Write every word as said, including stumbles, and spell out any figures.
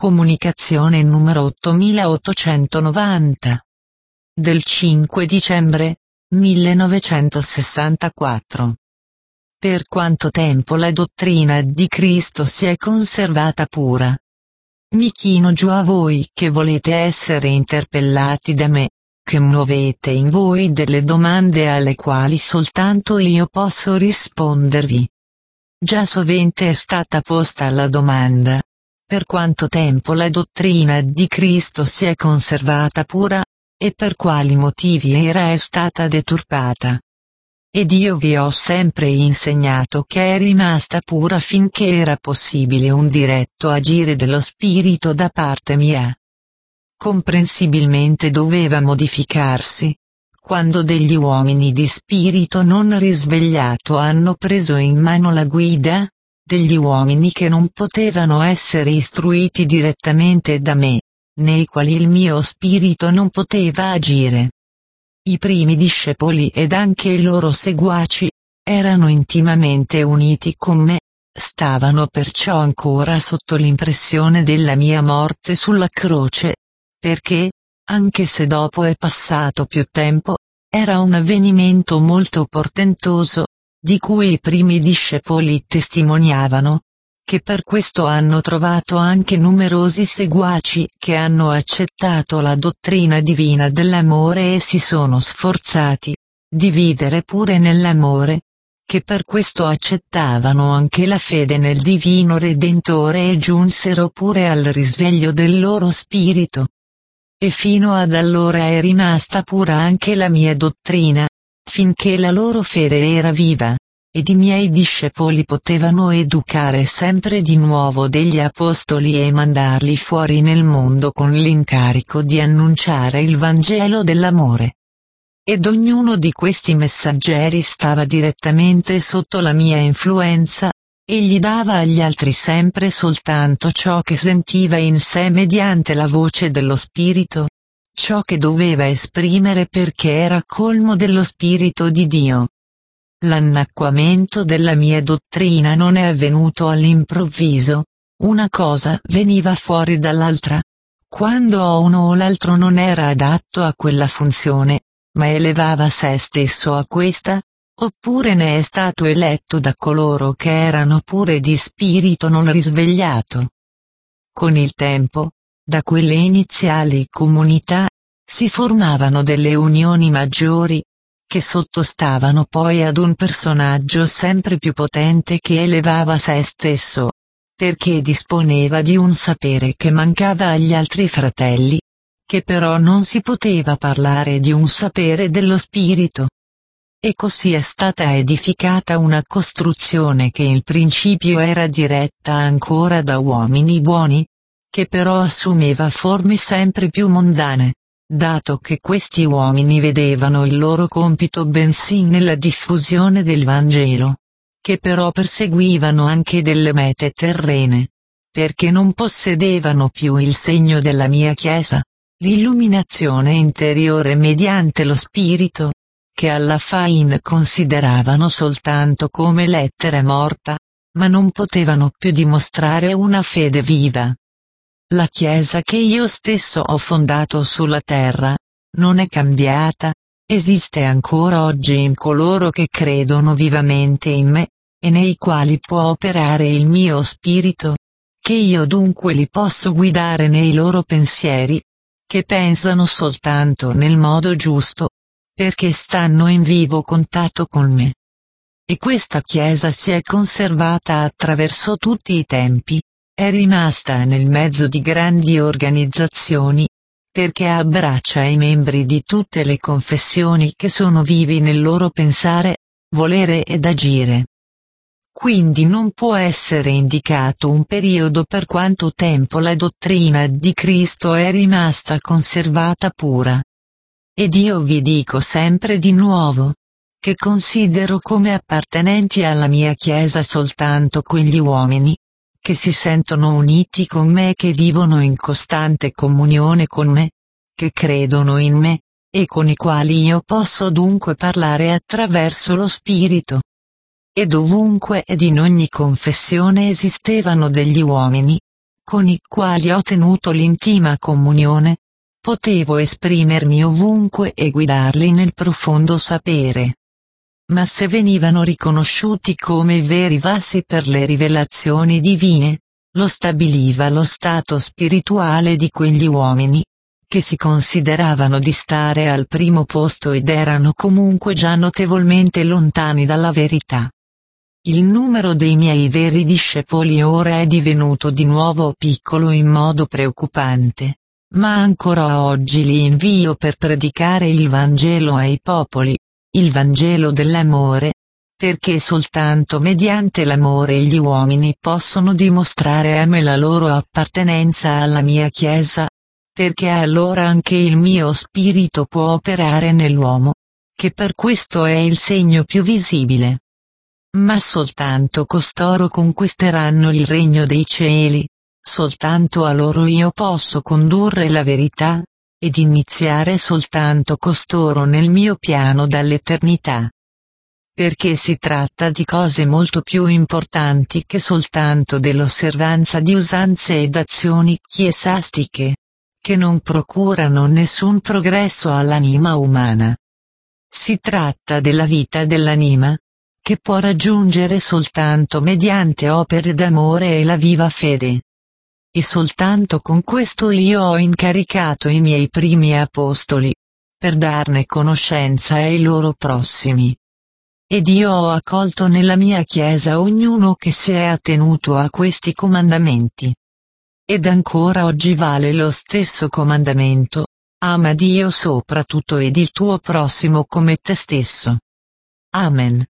Comunicazione numero ottomilaottocentonovanta. Del cinque dicembre millenovecentosessantaquattro. Per quanto tempo la dottrina di Cristo si è conservata pura? Mi chino giù a voi che volete essere interpellati da me, che muovete in voi delle domande alle quali soltanto io posso rispondervi. Già sovente è stata posta la domanda: per quanto tempo la dottrina di Cristo si è conservata pura, e per quali motivi era è stata deturpata? Ed io vi ho sempre insegnato che è rimasta pura finché era possibile un diretto agire dello Spirito da parte mia. Comprensibilmente doveva modificarsi, quando degli uomini di spirito non risvegliato hanno preso in mano la guida, degli uomini che non potevano essere istruiti direttamente da me, nei quali il mio spirito non poteva agire. I primi discepoli ed anche i loro seguaci erano intimamente uniti con me, stavano perciò ancora sotto l'impressione della mia morte sulla croce, perché, anche se dopo è passato più tempo, era un avvenimento molto portentoso, di cui i primi discepoli testimoniavano, che per questo hanno trovato anche numerosi seguaci che hanno accettato la dottrina divina dell'amore e si sono sforzati di vivere pure nell'amore, che per questo accettavano anche la fede nel divino Redentore e giunsero pure al risveglio del loro spirito. E fino ad allora è rimasta pura anche la mia dottrina, finché la loro fede era viva, ed i miei discepoli potevano educare sempre di nuovo degli apostoli e mandarli fuori nel mondo con l'incarico di annunciare il Vangelo dell'amore. Ed ognuno di questi messaggeri stava direttamente sotto la mia influenza, egli dava agli altri sempre soltanto ciò che sentiva in sé mediante la voce dello Spirito, ciò che doveva esprimere perché era colmo dello Spirito di Dio. L'annacquamento della mia dottrina non è avvenuto all'improvviso, una cosa veniva fuori dall'altra, quando uno o l'altro non era adatto a quella funzione, ma elevava se stesso a questa, oppure ne è stato eletto da coloro che erano pure di spirito non risvegliato. Con il tempo, da quelle iniziali comunità, si formavano delle unioni maggiori, che sottostavano poi ad un personaggio sempre più potente che elevava se stesso, perché disponeva di un sapere che mancava agli altri fratelli, che però non si poteva parlare di un sapere dello spirito. E così è stata edificata una costruzione che in principio era diretta ancora da uomini buoni, che però assumeva forme sempre più mondane, dato che questi uomini vedevano il loro compito bensì nella diffusione del Vangelo, che però perseguivano anche delle mete terrene, perché non possedevano più il segno della mia Chiesa, l'illuminazione interiore mediante lo Spirito, che alla fine consideravano soltanto come lettera morta, ma non potevano più dimostrare una fede viva. La Chiesa che io stesso ho fondato sulla terra, non è cambiata, esiste ancora oggi in coloro che credono vivamente in me, e nei quali può operare il mio spirito, che io dunque li posso guidare nei loro pensieri, che pensano soltanto nel modo giusto, perché stanno in vivo contatto con me. E questa Chiesa si è conservata attraverso tutti i tempi, è rimasta nel mezzo di grandi organizzazioni, perché abbraccia i membri di tutte le confessioni che sono vivi nel loro pensare, volere ed agire. Quindi non può essere indicato un periodo per quanto tempo la dottrina di Cristo è rimasta conservata pura. Ed io vi dico sempre di nuovo, che considero come appartenenti alla mia Chiesa soltanto quegli uomini, che si sentono uniti con me e che vivono in costante comunione con me, che credono in me, e con i quali io posso dunque parlare attraverso lo Spirito. Ed ovunque ed in ogni confessione esistevano degli uomini, con i quali ho tenuto l'intima comunione, potevo esprimermi ovunque e guidarli nel profondo sapere. Ma se venivano riconosciuti come veri vassi per le rivelazioni divine, lo stabiliva lo stato spirituale di quegli uomini, che si consideravano di stare al primo posto ed erano comunque già notevolmente lontani dalla verità. Il numero dei miei veri discepoli ora è divenuto di nuovo piccolo in modo preoccupante, ma ancora oggi li invio per predicare il Vangelo ai popoli, il Vangelo dell'amore, perché soltanto mediante l'amore gli uomini possono dimostrare a me la loro appartenenza alla mia Chiesa, perché allora anche il mio spirito può operare nell'uomo, che per questo è il segno più visibile. Ma soltanto costoro conquisteranno il regno dei cieli, soltanto a loro io posso condurre la verità, ed iniziare soltanto costoro nel mio piano dall'eternità. Perché si tratta di cose molto più importanti che soltanto dell'osservanza di usanze ed azioni chiesastiche, che non procurano nessun progresso all'anima umana. Si tratta della vita dell'anima, che può raggiungere soltanto mediante opere d'amore e la viva fede. E soltanto con questo io ho incaricato i miei primi apostoli, per darne conoscenza ai loro prossimi. Ed io ho accolto nella mia Chiesa ognuno che si è attenuto a questi comandamenti. Ed ancora oggi vale lo stesso comandamento: ama Dio sopra tutto ed il tuo prossimo come te stesso. Amen.